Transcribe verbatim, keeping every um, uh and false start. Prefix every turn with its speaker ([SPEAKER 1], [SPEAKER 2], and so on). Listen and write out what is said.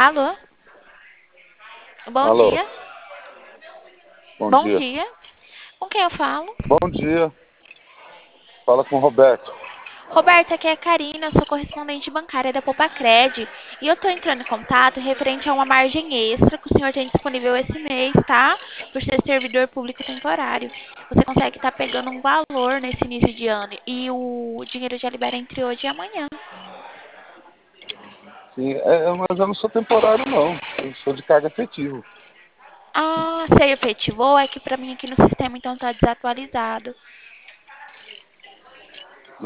[SPEAKER 1] Alô? Bom
[SPEAKER 2] Alô,
[SPEAKER 1] dia.
[SPEAKER 2] bom
[SPEAKER 1] Bom
[SPEAKER 2] dia.
[SPEAKER 1] dia. Com quem eu falo?
[SPEAKER 2] Bom dia, fala com o Roberto.
[SPEAKER 1] Roberta, aqui é a Karina, eu sou correspondente bancária da Popacred. E eu tô entrando em contato referente a uma margem extra que o senhor tem disponível esse mês, tá? Por ser servidor público temporário. Você consegue estar pegando um valor nesse início de ano e o dinheiro já libera entre hoje e amanhã.
[SPEAKER 2] Sim, é, é, mas eu não sou temporário não, eu sou de carga efetiva.
[SPEAKER 1] Ah, você efetivou? É que pra mim aqui no sistema então tá desatualizado.